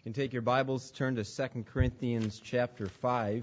You can take your Bibles, turn to 2 Corinthians chapter 5.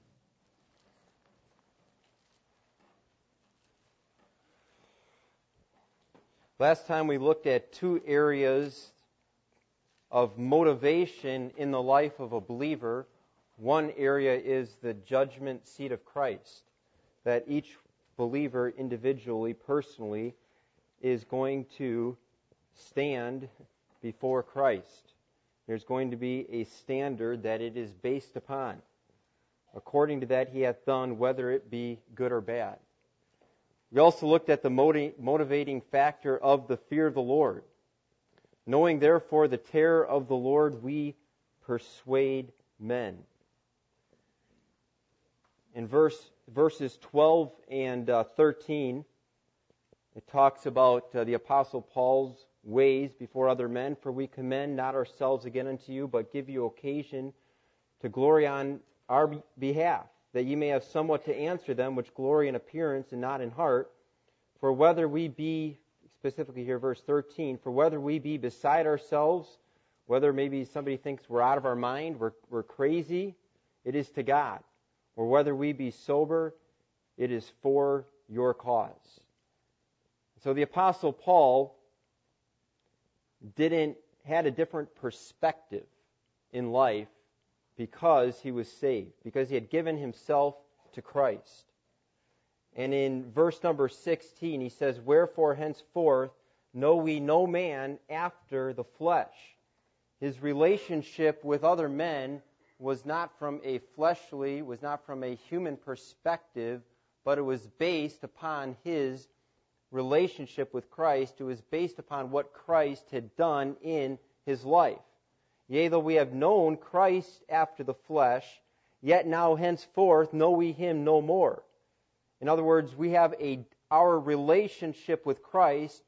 Last time we looked at two areas of motivation in the life of a believer. One area is the judgment seat of Christ, that each believer individually, personally, is going to stand before Christ. There's going to be a standard that it is based upon. According to that he hath done, whether it be good or bad. We also looked at the motivating factor of the fear of the Lord. Knowing therefore the terror of the Lord, we persuade men. In verses 12 and 13, it talks about the Apostle Paul's ways before other men. For we commend not ourselves again unto you, but give you occasion to glory on our behalf, that ye may have somewhat to answer them which glory in appearance and not in heart. For whether we be, specifically here verse 13, for whether we be beside ourselves, whether maybe somebody thinks we're out of our mind, we're crazy, it is to God. Or whether we be sober, it is for your cause. So the Apostle Paul had a different perspective in life because he was saved, because he had given himself to Christ. And in verse number 16 he says, wherefore henceforth know we no man after the flesh. His relationship with other men was not from a fleshly, was not from a human perspective, but it was based upon his relationship with Christ. It was based upon what Christ had done in his life. Yea, though we have known Christ after the flesh, yet now henceforth know we him no more. In other words, we have our relationship with Christ.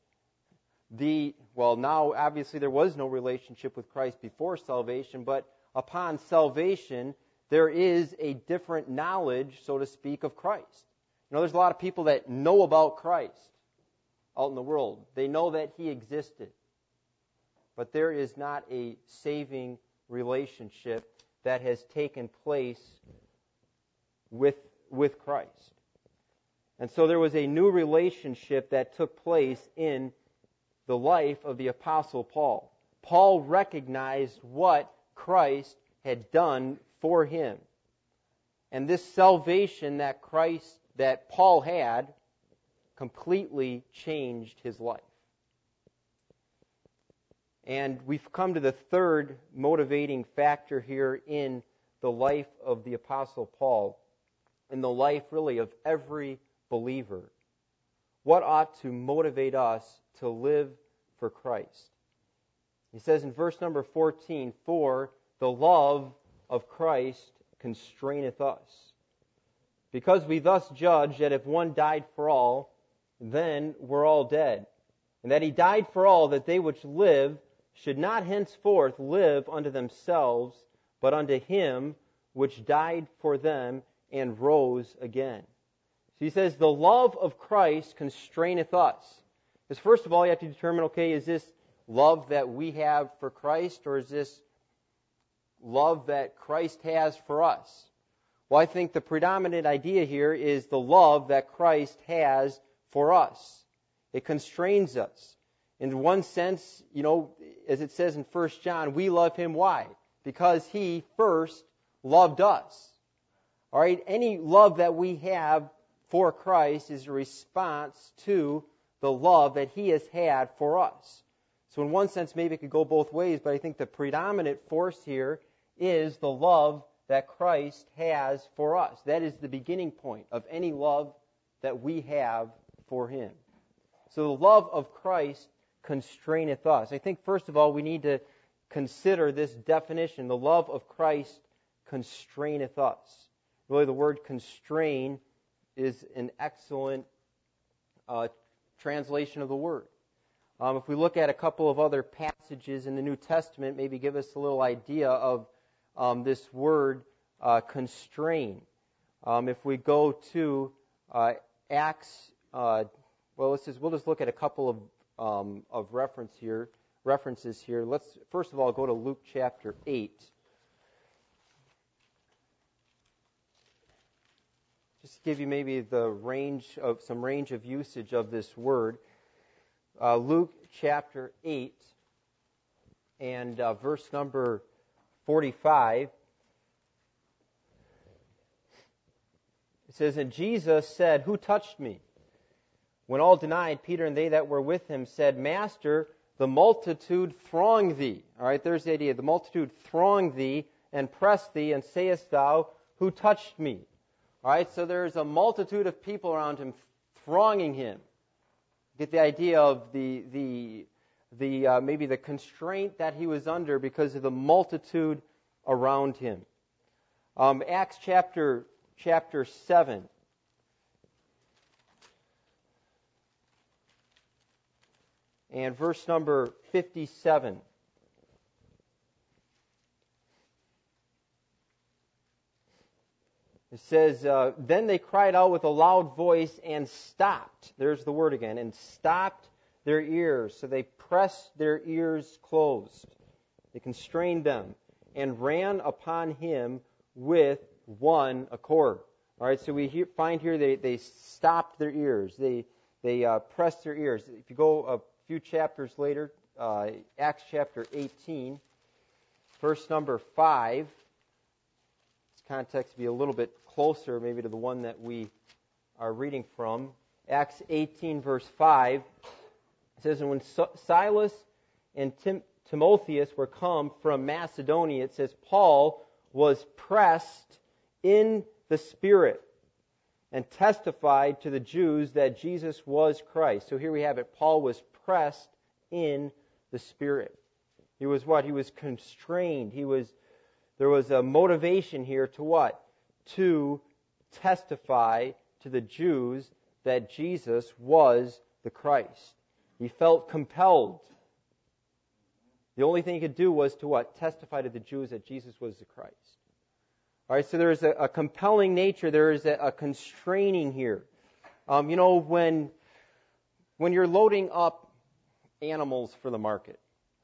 Now obviously there was no relationship with Christ before salvation, but upon salvation there is a different knowledge, so to speak, of Christ. There's a lot of people that know about Christ out in the world. They know that he existed. But there is not a saving relationship that has taken place with Christ. And so there was a new relationship that took place in the life of the Apostle Paul. Paul recognized what Christ had done for him. And this salvation that Paul had completely changed his life. And we've come to the third motivating factor here in the life of the Apostle Paul, in the life really of every believer. What ought to motivate us to live for Christ? He says in verse number 14, for the love of Christ constraineth us, because we thus judge that if one died for all, then we're all dead. And that he died for all, that they which live should not henceforth live unto themselves, but unto him which died for them and rose again. So he says, the love of Christ constraineth us. Because first of all, you have to determine, okay, is this love that we have for Christ, or is this love that Christ has for us? Well, I think the predominant idea here is the love that Christ has for us. It constrains us. In one sense, as it says in 1 John, we love him. Why? Because he first loved us. All right? Any love that we have for Christ is a response to the love that he has had for us. So in one sense, maybe it could go both ways, but I think the predominant force here is the love that Christ has for us. That is the beginning point of any love that we have for him. So the love of Christ constraineth us. I think first of all we need to consider this definition. The love of Christ constraineth us. Really the word constrain is an excellent translation of the word. If we look at a couple of other passages in the New Testament, maybe give us a little idea of this word constrain. If we go to Acts, we'll just look at a couple of reference here. references here. Let's first of all go to Luke chapter 8. Just to give you maybe the range of usage of this word. Luke chapter 8 and verse number 45. It says, "And Jesus said, 'Who touched me?' When all denied, Peter and they that were with him said, 'Master, the multitude throng thee.'" All right, there's the idea. "The multitude throng thee and press thee, and sayest thou, 'Who touched me?'" All right, so there's a multitude of people around him thronging him. Get the idea of maybe the constraint that he was under because of the multitude around him. Acts chapter 7. And verse number 57. It says, "Then they cried out with a loud voice and stopped." There's the word again. "And stopped their ears." So they pressed their ears closed. They constrained them and ran upon him with one accord. All right, so we find here they stopped their ears. They pressed their ears. If you go a few chapters later, Acts chapter 18, verse number 5. This context will be a little bit closer maybe to the one that we are reading from. Acts 18, verse 5. It says, "And when Silas and Timotheus were come from Macedonia," it says, "Paul was pressed in the Spirit and testified to the Jews that Jesus was Christ." So here we have it. Paul was pressed in the Spirit. He was what? He was constrained. There was a motivation here to what? To testify to the Jews that Jesus was the Christ. He felt compelled. The only thing he could do was to what? Testify to the Jews that Jesus was the Christ. All right, so there is a compelling nature. There is a constraining here. When you're loading up animals for the market,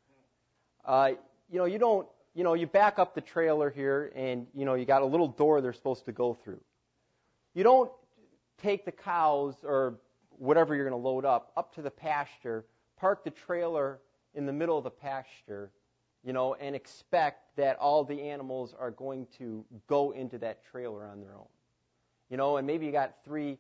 you back up the trailer here, and you got a little door they're supposed to go through. You don't take the cows or whatever you're going to load up to the pasture, park the trailer in the middle of the pasture, and expect that all the animals are going to go into that trailer on their own. And maybe you got three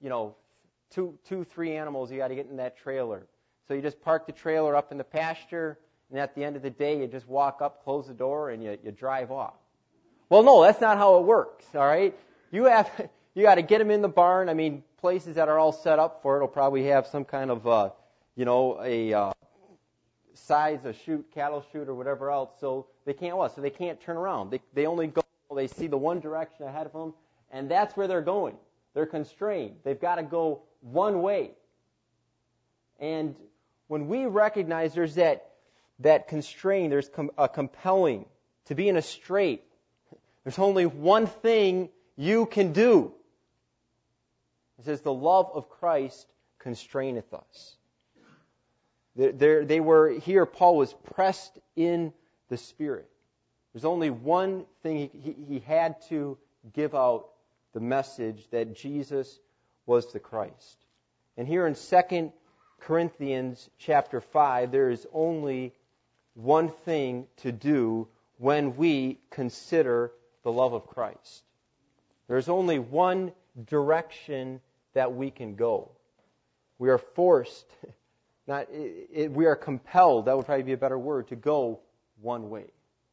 animals you got to get in that trailer. So you just park the trailer up in the pasture, and at the end of the day, you just walk up, close the door, and you drive off. Well, no, that's not how it works, all right? You got to get them in the barn. I mean, places that are all set up for it will probably have some kind of, a size, a chute, cattle chute, or whatever else, so they can't what? So they can't turn around. They only go, they see the one direction ahead of them, and that's where they're going. They're constrained. They've got to go one way. And when we recognize there's that constraint, there's a compelling, to be in a strait, there's only one thing you can do. It says, "The love of Christ constraineth us." They were here. Paul was pressed in the Spirit. There's only one thing he had to give out: the message that Jesus was the Christ. And here in 2 Corinthians chapter 5, there is only one thing to do when we consider the love of Christ. There's only one direction that we can go. We are forced, we are compelled, that would probably be a better word, to go one way.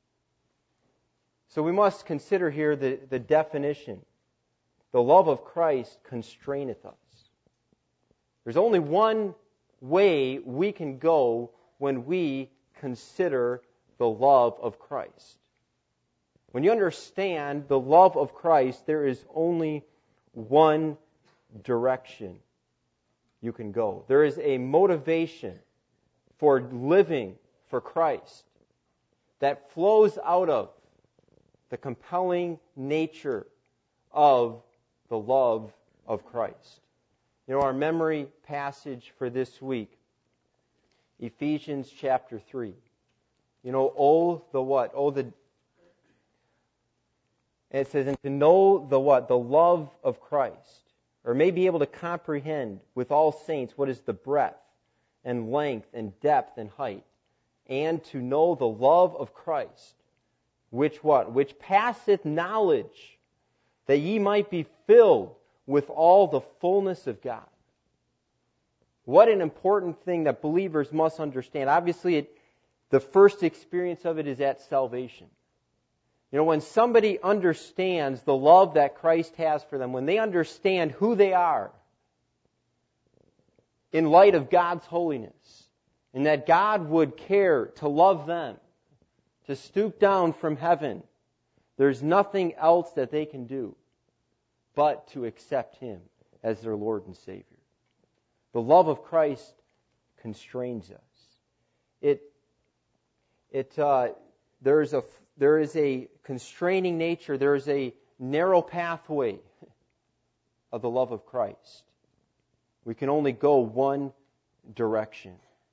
So we must consider here the definition. The love of Christ constraineth us. There's only one way we can go when we consider the love of Christ. When you understand the love of Christ, there is only one direction you can go. There is a motivation for living for Christ that flows out of the compelling nature of the love of Christ. Our memory passage for this week Ephesians chapter 3. Oh, the what? And it says, and to know the what? The love of Christ. Or may be able to comprehend with all saints what is the breadth and length and depth and height. And to know the love of Christ. Which what? Which passeth knowledge, that ye might be filled with all the fullness of God. What an important thing that believers must understand. Obviously, the first experience of it is at salvation. When somebody understands the love that Christ has for them, when they understand who they are in light of God's holiness, and that God would care to love them, to stoop down from heaven, there's nothing else that they can do but to accept Him as their Lord and Savior. The love of Christ constrains us. There is a constraining nature. There is a narrow pathway of the love of Christ. We can only go one direction.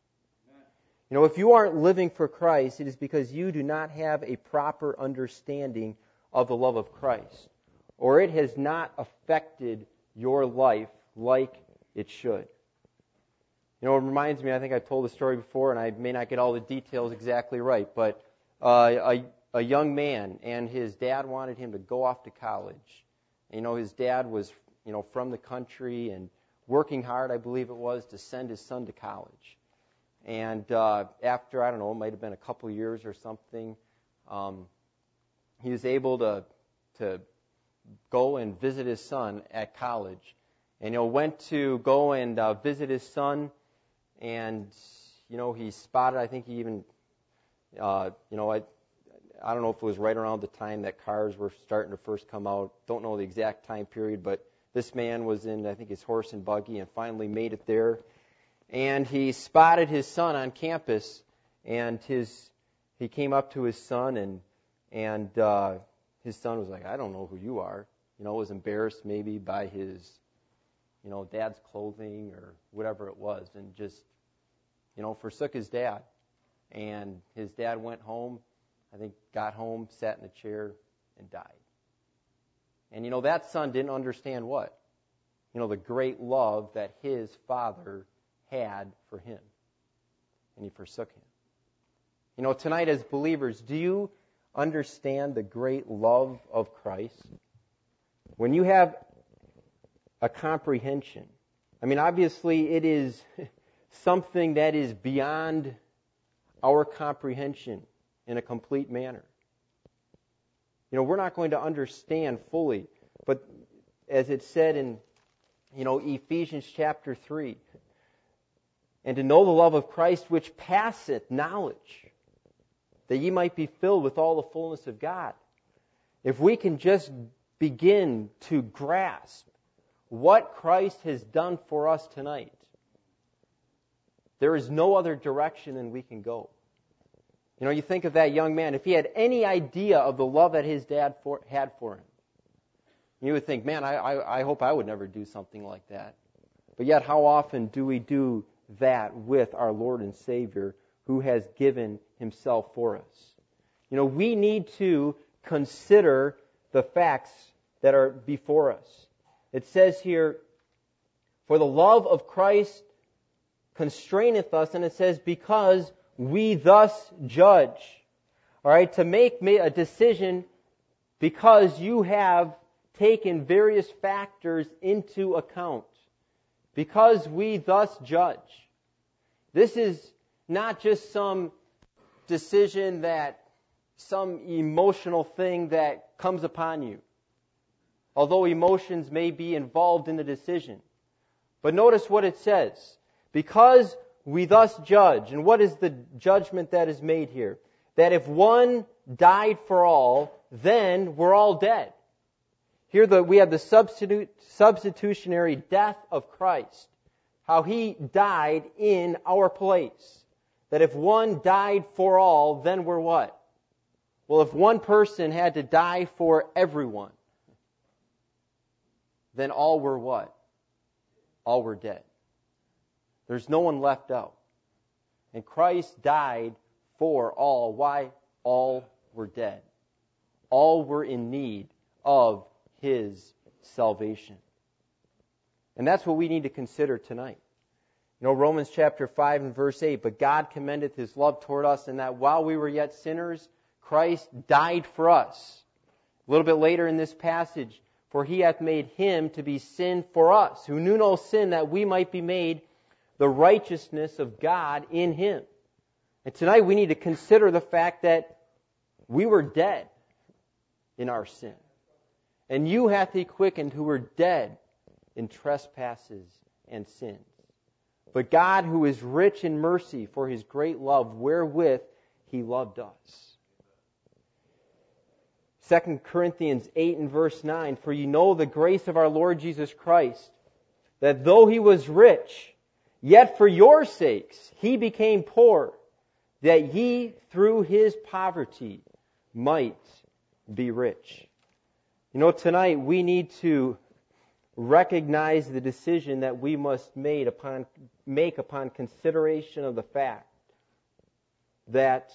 If you aren't living for Christ, it is because you do not have a proper understanding of the love of Christ, or it has not affected your life like it should. It reminds me, I think I've told the story before, and I may not get all the details exactly right, but a young man, and his dad wanted him to go off to college. His dad was, from the country and working hard, I believe it was, to send his son to college. And after, I don't know, it might have been a couple of years or something, he was able to go and visit his son at college. And went to go and visit his son, and he spotted, I think he even, I don't know if it was right around the time that cars were starting to first come out. Don't know the exact time period, but this man was in, I think, his horse and buggy and finally made it there. And he spotted his son on campus, and he came up to his son, and his son was like, I don't know who you are. Was embarrassed maybe by his, dad's clothing or whatever it was, and just, forsook his dad. And his dad went home, I think got home, sat in a chair, and died. And that son didn't understand what? The great love that his father had for him. And he forsook him. Tonight as believers, do you understand the great love of Christ? When you have a comprehension, obviously it is something that is beyond our comprehension in a complete manner. We're not going to understand fully, but as it said in, Ephesians chapter 3, and to know the love of Christ which passeth knowledge, that ye might be filled with all the fullness of God. If we can just begin to grasp what Christ has done for us tonight, there is no other direction than we can go. You think of that young man, if he had any idea of the love that his dad had for him, you would think, man, I hope I would never do something like that. But yet, how often do we do that with our Lord and Savior who has given Himself for us? We need to consider the facts that are before us. It says here, for the love of Christ constraineth us, and it says, because we thus judge. All right, to make a decision because you have taken various factors into account. Because we thus judge. This is not just some decision some emotional thing that comes upon you. Although emotions may be involved in the decision. But notice what it says. Because we thus judge. And what is the judgment that is made here? That if one died for all, then we're all dead. Here we have the substitutionary death of Christ. How He died in our place. That if one died for all, then we're what? Well, if one person had to die for everyone, then all were what? All were dead. There's no one left out. And Christ died for all. Why? All were dead. All were in need of His salvation. And that's what we need to consider tonight. You know, Romans chapter 5 and verse 8, but God commendeth His love toward us in that while we were yet sinners, Christ died for us. A little bit later in this passage, for He hath made Him to be sin for us, who knew no sin, that we might be made the righteousness of God in Him. And tonight we need to consider the fact that we were dead in our sin. And you hath He quickened who were dead in trespasses and sins. But God, who is rich in mercy for His great love, wherewith He loved us. 2 Corinthians 8 and verse 9, for you know the grace of our Lord Jesus Christ, that though He was rich, yet for your sakes He became poor, that ye through His poverty might be rich. You know, tonight we need to recognize the decision that we must make upon consideration of the fact that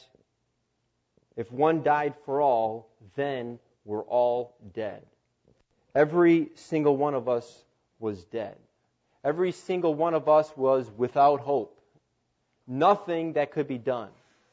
if one died for all, then we're all dead. Every single one of us was dead. Every single one of us was without hope. Nothing that could be done.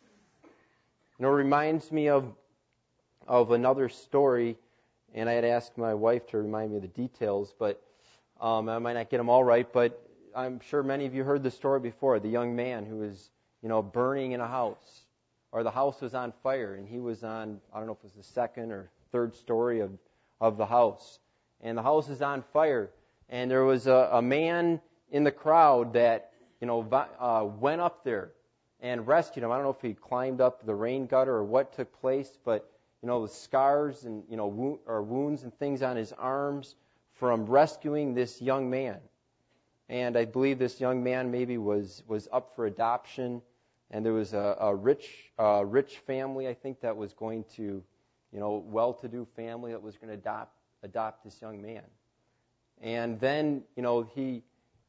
You know, it reminds me of another story, and I had asked my wife to remind me of the details, but I might not get them all right, but I'm sure many of you heard the story before, the young man who was, burning in a house, or the house was on fire, and he was on, I don't know if it was the second or third story of the house, and the house is on fire, and there was a man in the crowd that, went up there and rescued him. I don't know if he climbed up the rain gutter or what took place, but the scars and wounds and things on his arms from rescuing this young man. And I believe this young man maybe was up for adoption, and there was a rich family, I think, that was going to, well-to-do family that was going to adopt this young man. And then, I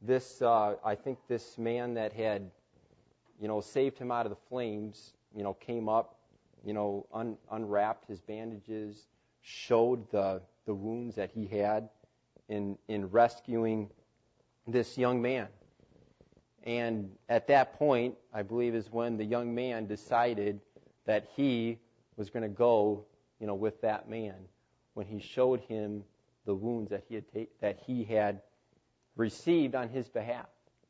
think this man that had, saved him out of the flames, came up, unwrapped his bandages, showed the wounds that he had in rescuing this young man. And at that point, I believe, is when the young man decided that he was going to go, with that man, when he showed him the wounds that he had received on his behalf.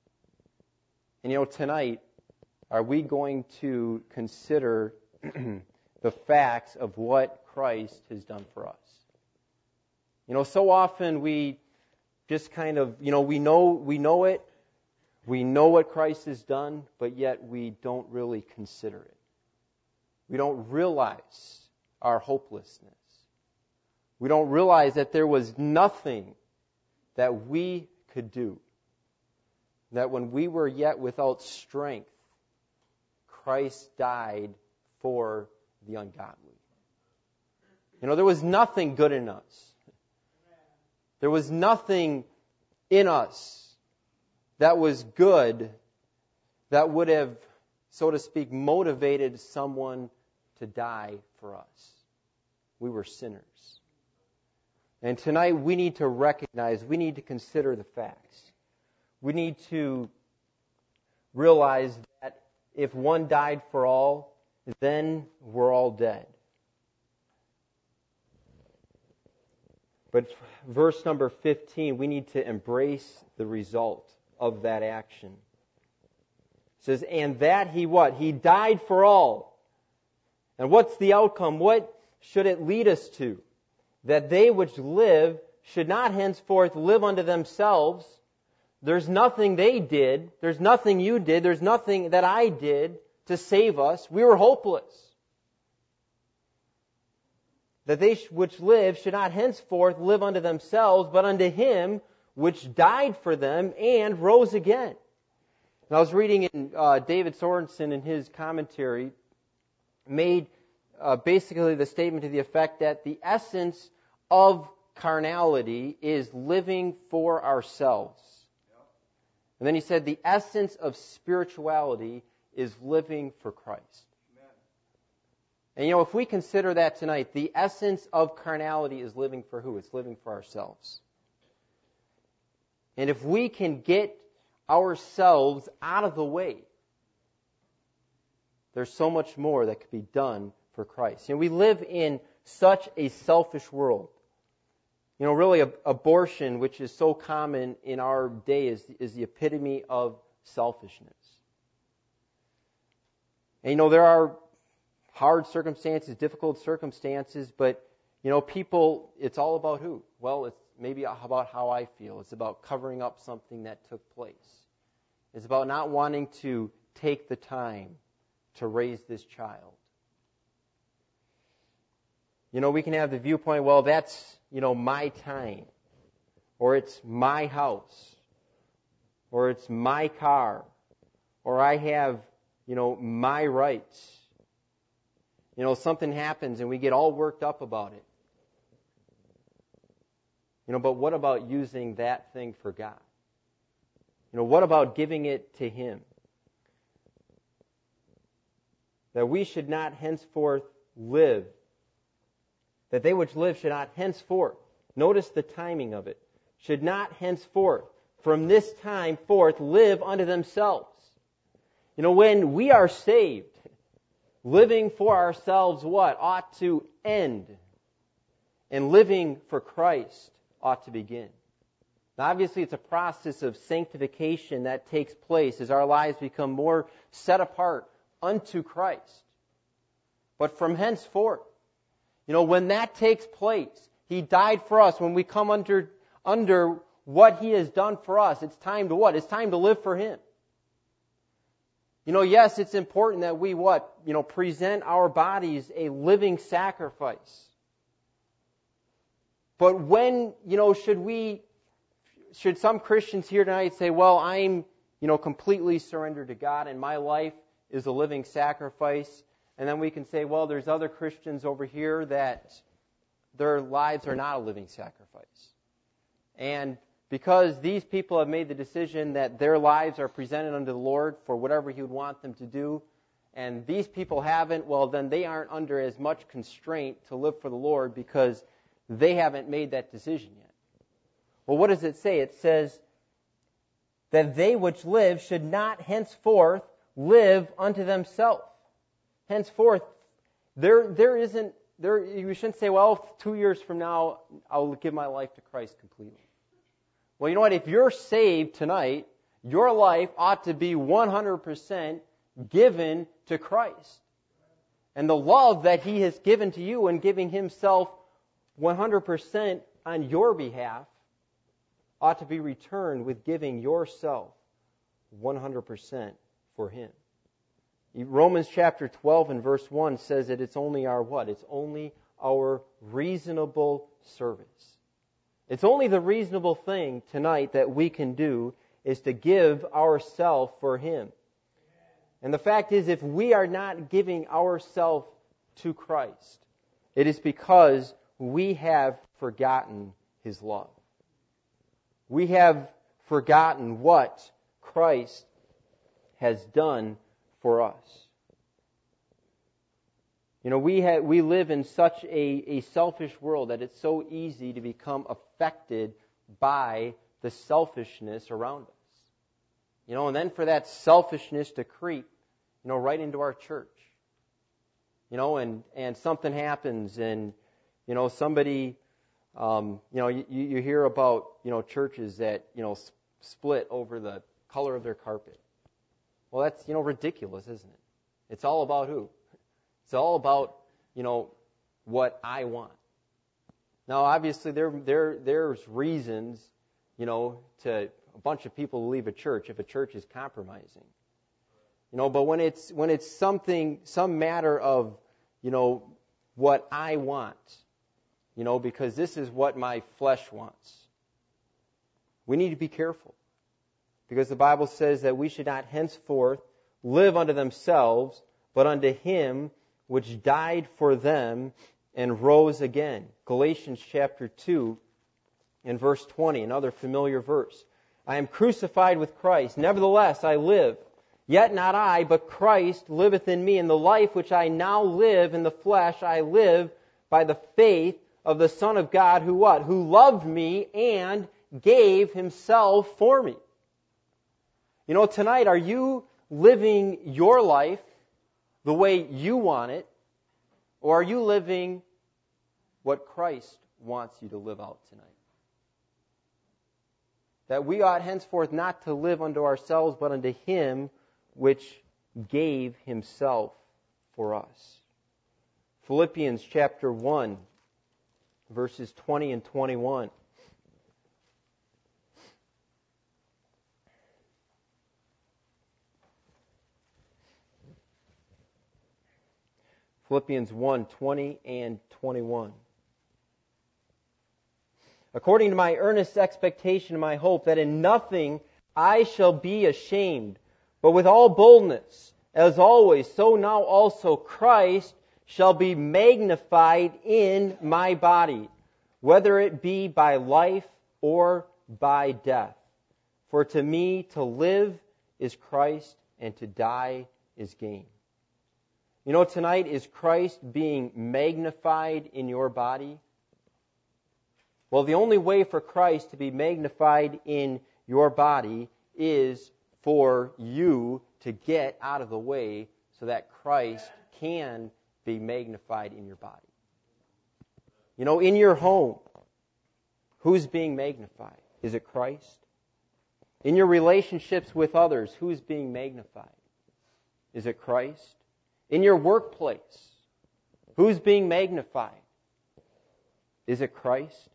And tonight, are we going to consider the facts of what Christ has done for us? So often we just kind of, we know it. We know what Christ has done, but yet we don't really consider it. We don't realize our hopelessness. We don't realize that there was nothing that we could do. That when we were yet without strength, Christ died for the ungodly. There was nothing good in us. There was nothing in us that was good that would have, so to speak, motivated someone to die for us. We were sinners. And tonight we need to recognize, we need to consider the facts. We need to realize that if one died for all, then we're all dead. But verse number 15, we need to embrace the result of that action. It says, and that He what? He died for all. And what's the outcome? What should it lead us to? That they which live should not henceforth live unto themselves. There's nothing they did. There's nothing you did. There's nothing that I did to save us. We were hopeless. That they which live should not henceforth live unto themselves, but unto Him which died for them and rose again. And I was reading in David Sorensen in his commentary, made basically the statement to the effect that the essence of carnality is living for ourselves. And then he said the essence of spirituality is living for Christ. And if we consider that tonight, the essence of carnality is living for who? It's living for ourselves. And if we can get ourselves out of the way, there's so much more that could be done for Christ. We live in such a selfish world. Really abortion, which is so common in our day, is the epitome of selfishness. And there are hard circumstances, difficult circumstances, but people, it's all about who? Well, it's maybe about how I feel. It's about covering up something that took place. It's about not wanting to take the time to raise this child. We can have the viewpoint, well, that's, my time, or it's my house, or it's my car, or I have, my rights. Something happens and we get all worked up about it. But what about using that thing for God? What about giving it to Him? That we should not henceforth live. That they which live should not henceforth, notice the timing of it, should not henceforth, from this time forth, live unto themselves. When we are saved, living for ourselves what? Ought to end. And living for Christ ought to begin. Now, obviously, it's a process of sanctification that takes place as our lives become more set apart unto Christ. But from henceforth, when that takes place, He died for us. When we come under what He has done for us, it's time to what? It's time to live for Him. Yes, it's important that we what? Present our bodies a living sacrifice. But when, should some Christians here tonight say, well, I'm, completely surrendered to God and my life is a living sacrifice. And then we can say, well, there's other Christians over here that their lives are not a living sacrifice. And because these people have made the decision that their lives are presented unto the Lord for whatever He would want them to do, and these people haven't, well, then they aren't under as much constraint to live for the Lord because they haven't made that decision yet. Well, what does it say? It says that they which live should not henceforth live unto themselves. Henceforth, you shouldn't say, well, 2 years from now, I'll give my life to Christ completely. Well, you know what? If you're saved tonight, your life ought to be 100% given to Christ. And the love that He has given to you and giving Himself 100% on your behalf ought to be returned with giving yourself 100% for Him. Romans chapter 12 and verse 1 says that it's only our what? It's only our reasonable service. It's only the reasonable thing tonight that we can do is to give ourselves for Him. And the fact is, if we are not giving ourselves to Christ, it is because we have forgotten His love. We have forgotten what Christ has done for us. We live in such a selfish world that it's so easy to become affected by the selfishness around us. And then for that selfishness to creep, right into our church. And something happens and, somebody, you hear about, churches that, split over the color of their carpet. Well, that's, ridiculous, isn't it? It's all about who? It's all about, what I want. Now, obviously, there's reasons, to a bunch of people to leave a church if a church is compromising. But when it's some matter of, what I want, because this is what my flesh wants, we need to be careful. Because the Bible says that we should not henceforth live unto themselves, but unto Him which died for them and rose again. Galatians chapter 2 and verse 20, another familiar verse. I am crucified with Christ. Nevertheless, I live. Yet not I, but Christ liveth in me, and the life which I now live in the flesh, I live by the faith of the Son of God, who what? Who loved me and gave himself for me. You know, tonight, are you living your life the way you want it, or are you living what Christ wants you to live out tonight? That we ought henceforth not to live unto ourselves, but unto him which gave himself for us. Philippians chapter 1, verses 20 and 21. Philippians 1, 20 and 21. According to my earnest expectation and my hope, that in nothing I shall be ashamed, but with all boldness, as always, so now also Christ shall be magnified in my body, whether it be by life or by death. For to me to live is Christ, and to die is gain. You know, tonight, is Christ being magnified in your body? Well, the only way for Christ to be magnified in your body is for you to get out of the way so that Christ can be magnified in your body. You know, in your home, who's being magnified? Is it Christ? In your relationships with others, who's being magnified? Is it Christ? In your workplace, who's being magnified? Is it Christ?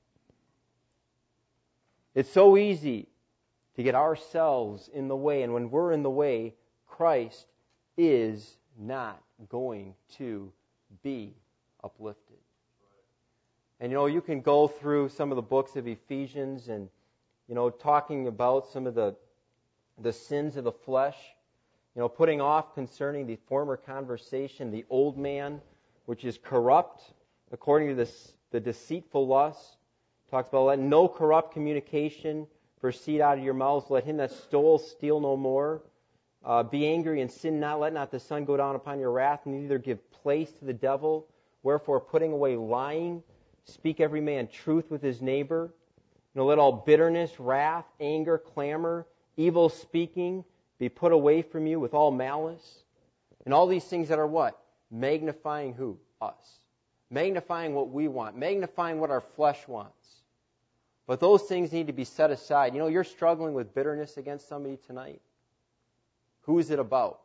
It's so easy to get ourselves in the way, and when we're in the way, Christ is not going to be uplifted. And you know, you can go through some of the books of Ephesians and, you know, talking about some of the sins of the flesh, you know, putting off concerning the former conversation, the old man, which is corrupt, according to the deceitful lust. Talks about let no corrupt communication proceed out of your mouths. Let him that stole steal no more. Be angry and sin not. Let not the sun go down upon your wrath, neither give place to the devil. Wherefore, putting away lying, speak every man truth with his neighbor. You know, let all bitterness, wrath, anger, clamor, evil speaking be put away from you with all malice. And all these things that are what? Magnifying who? Us. Magnifying what we want. Magnifying what our flesh wants. But those things need to be set aside. You know, you're struggling with bitterness against somebody tonight. Who is it about?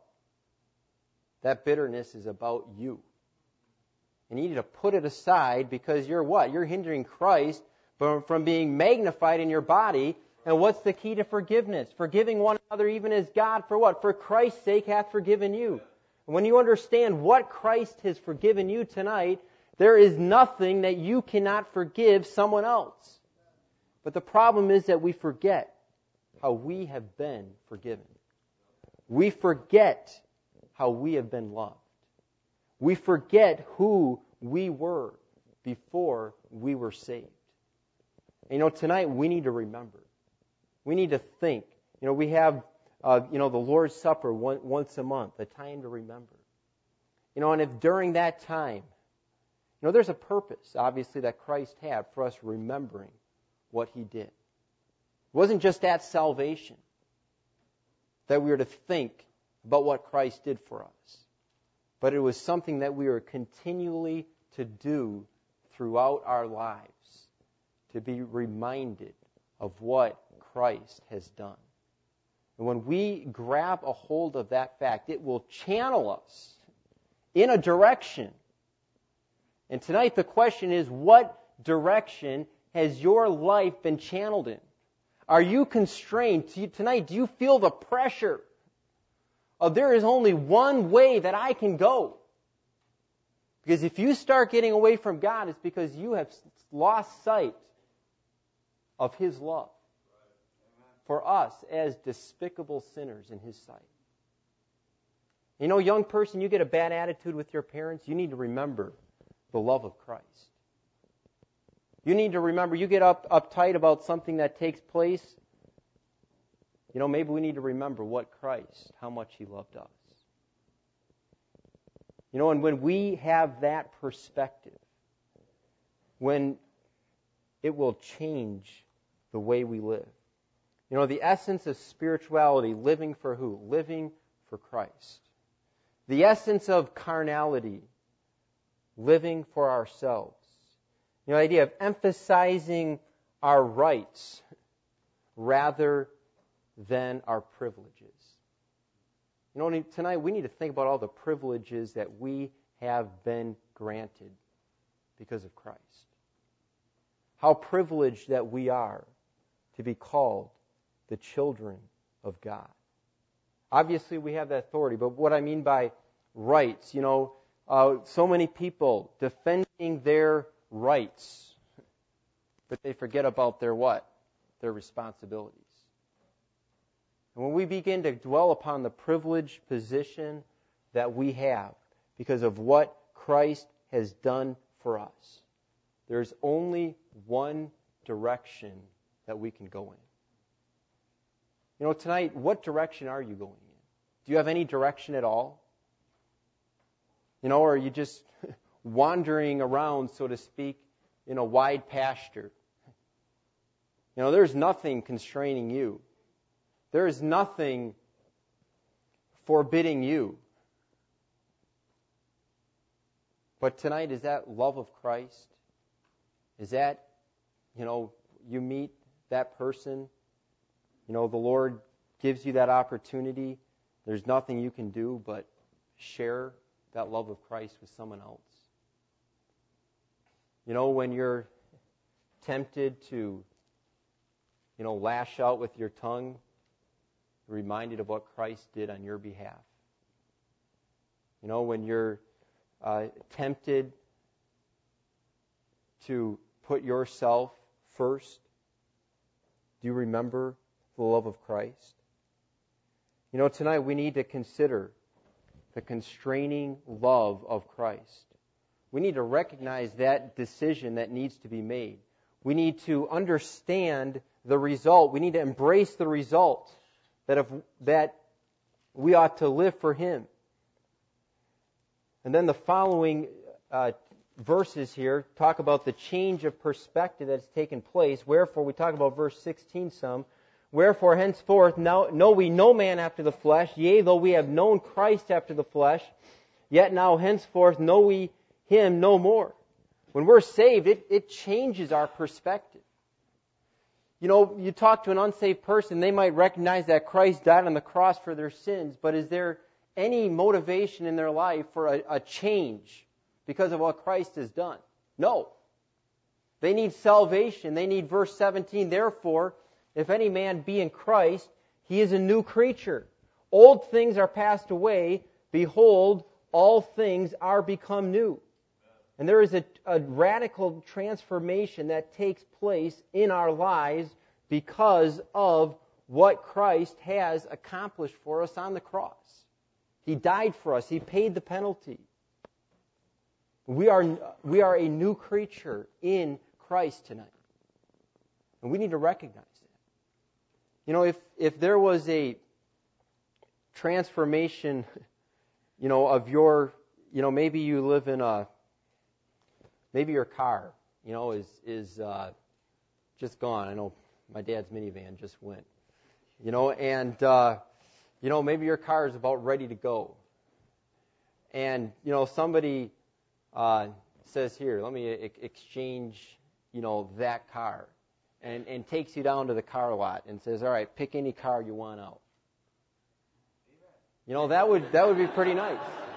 That bitterness is about you. And you need to put it aside because you're what? You're hindering Christ from being magnified in your body. And what's the key to forgiveness? Forgiving one another even as God, for what? For Christ's sake hath forgiven you. And when you understand what Christ has forgiven you tonight, there is nothing that you cannot forgive someone else. But the problem is that we forget how we have been forgiven. We forget how we have been loved. We forget who we were before we were saved. And, you know, tonight we need to remember. We need to think. You know, we have, the Lord's Supper once a month, a time to remember. You know, and if during that time, you know, there's a purpose, obviously, that Christ had for us remembering what He did. It wasn't just at salvation that we were to think about what Christ did for us, but it was something that we were continually to do throughout our lives, to be reminded of what Christ has done. And when we grab a hold of that fact, it will channel us in a direction. And tonight the question is, what direction has your life been channeled in? Are you constrained? Tonight, do you feel the pressure of there is only one way that I can go? Because if you start getting away from God, it's because you have lost sight of His love for us as despicable sinners in His sight. You know, young person, you get a bad attitude with your parents, you need to remember the love of Christ. You need to remember, you get uptight about something that takes place, Maybe we need to remember how much He loved us. And when we have that perspective, when it will change the way we live. The essence of spirituality, living for who? Living for Christ. The essence of carnality, living for ourselves. The idea of emphasizing our rights rather than our privileges. Tonight we need to think about all the privileges that we have been granted because of Christ. How privileged that we are to be called the children of God. Obviously we have that authority, but what I mean by rights, so many people defending their rights, but they forget about their what? Their responsibilities. And when we begin to dwell upon the privileged position that we have because of what Christ has done for us, there's only one direction that we can go in. Tonight, what direction are you going in? Do you have any direction at all? Or are you just wandering around, so to speak, in a wide pasture? There's nothing constraining you. There is nothing forbidding you. But tonight, is that love of Christ? Is that, you meet that person, the Lord gives you that opportunity. There's nothing you can do but share that love of Christ with someone else. When you're tempted to, lash out with your tongue, you're reminded of what Christ did on your behalf. When you're tempted to put yourself first, do you remember the love of Christ? Tonight we need to consider the constraining love of Christ. We need to recognize that decision that needs to be made. We need to understand the result. We need to embrace the result that we ought to live for Him. And then the following verses here talk about the change of perspective that's taken place. Wherefore, we talk about verse 16 some. Wherefore, henceforth, know we no man after the flesh, yea, though we have known Christ after the flesh, yet now henceforth know we Him no more. When we're saved, it changes our perspective. You talk to an unsaved person, they might recognize that Christ died on the cross for their sins, but is there any motivation in their life for a change because of what Christ has done? No. They need salvation. They need verse 17, therefore, if any man be in Christ, he is a new creature. Old things are passed away. Behold, all things are become new. And there is a radical transformation that takes place in our lives because of what Christ has accomplished for us on the cross. He died for us. He paid the penalty. We are a new creature in Christ tonight. And we need to recognize that. If there was a transformation, of your, maybe you live in maybe your car, is just gone. I know my dad's minivan just went, and maybe your car is about ready to go. And, somebody says, here, let me exchange, that car. And takes you down to the car lot and says, all right, pick any car you want out. That would be pretty nice.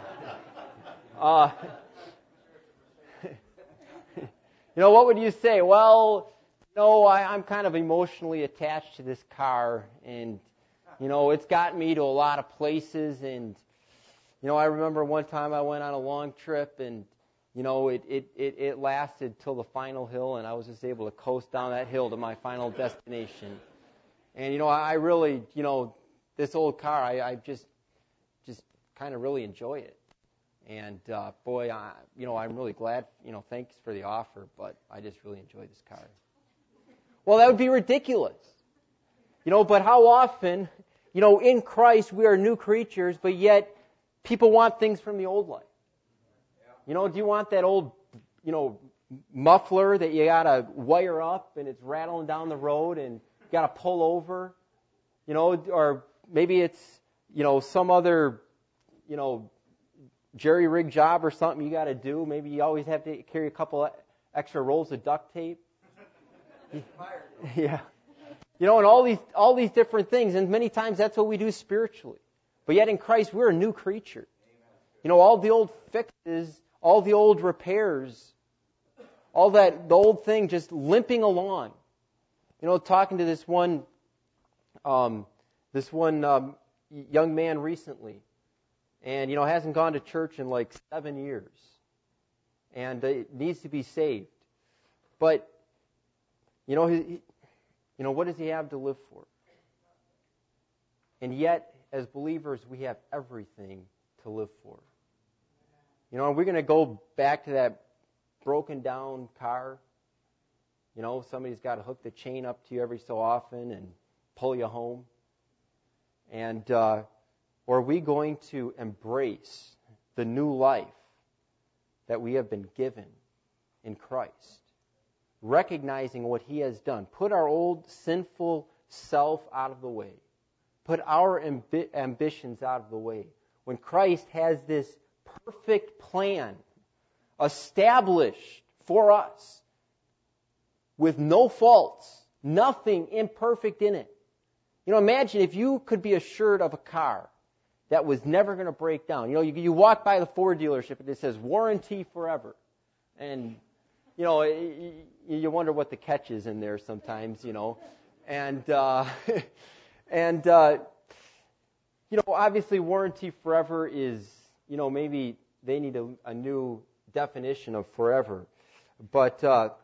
What would you say? Well, I'm kind of emotionally attached to this car, and, it's gotten me to a lot of places, and, I remember one time I went on a long trip, and, it lasted till the final hill, and I was just able to coast down that hill to my final destination. And, I really, this old car, I just kind of really enjoy it. And, boy, I'm really glad, thanks for the offer, but I just really enjoy this car. Well, that would be ridiculous. But how often, in Christ we are new creatures, but yet people want things from the old life. Do you want that old, muffler that you got to wire up and it's rattling down the road and you got to pull over? Or maybe it's, some other, jerry-rig job or something you got to do. Maybe you always have to carry a couple extra rolls of duct tape. Yeah. And all these different things. And many times that's what we do spiritually. But yet in Christ, we're a new creature. All the old fixes, all the old repairs, all the old thing just limping along. Talking to this one young man recently, and hasn't gone to church in like 7 years, and needs to be saved. But what does he have to live for? And yet, as believers, we have everything to live for. Are we going to go back to that broken down car? Somebody's got to hook the chain up to you every so often and pull you home. And or are we going to embrace the new life that we have been given in Christ, recognizing what He has done? Put our old sinful self out of the way. Put our ambitions out of the way. When Christ has this perfect plan established for us with no faults, nothing imperfect in it. Imagine if you could be assured of a car that was never going to break down. You walk by the Ford dealership and it says warranty forever. And, you wonder what the catch is in there sometimes, And, obviously warranty forever is, maybe they need a new definition of forever. But,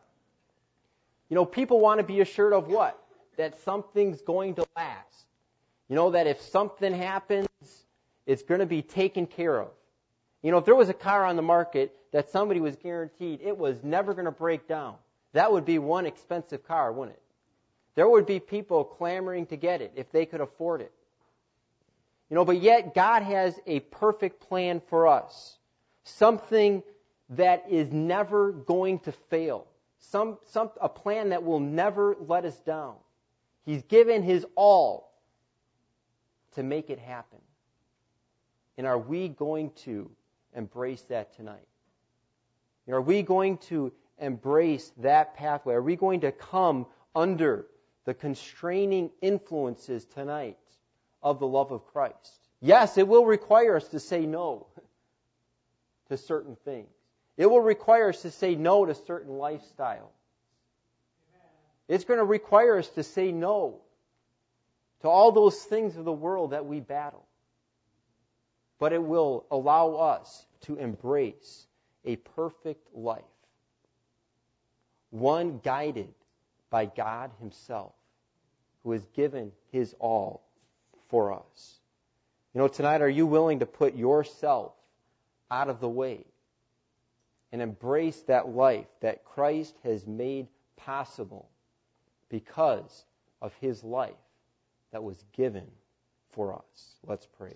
people want to be assured of what? That something's going to last. That if something happens, it's going to be taken care of. If there was a car on the market that somebody was guaranteed it was never going to break down, that would be one expensive car, wouldn't it? There would be people clamoring to get it if they could afford it. But yet God has a perfect plan for us. Something that is never going to fail. A plan that will never let us down. He's given His all to make it happen. And are we going to embrace that tonight? Are we going to embrace that pathway? Are we going to come under the constraining influences tonight of the love of Christ? Yes, it will require us to say no to certain things. It will require us to say no to certain lifestyle. It's going to require us to say no to all those things of the world that we battle. But it will allow us to embrace a perfect life. One guided by God Himself, who has given His all for us. Tonight, are you willing to put yourself out of the way and embrace that life that Christ has made possible because of His life that was given for us? Let's pray.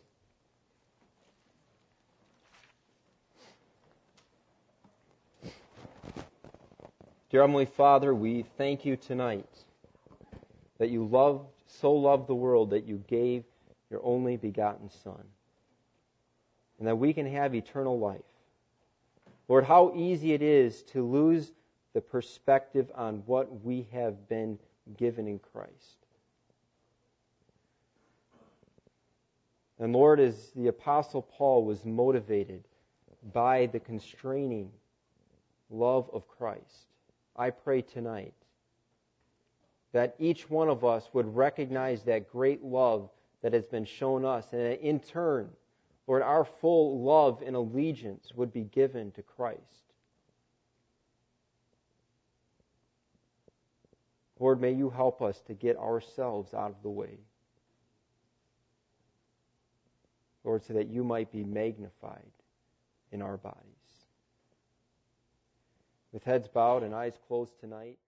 Dear Heavenly Father, we thank You tonight that You so loved the world that You gave Your only begotten Son, and that we can have eternal life. Lord, how easy it is to lose the perspective on what we have been given in Christ. And Lord, as the Apostle Paul was motivated by the constraining love of Christ, I pray tonight that each one of us would recognize that great love that has been shown us, and that in turn, Lord, our full love and allegiance would be given to Christ. Lord, may You help us to get ourselves out of the way. Lord, so that You might be magnified in our bodies. With heads bowed and eyes closed tonight,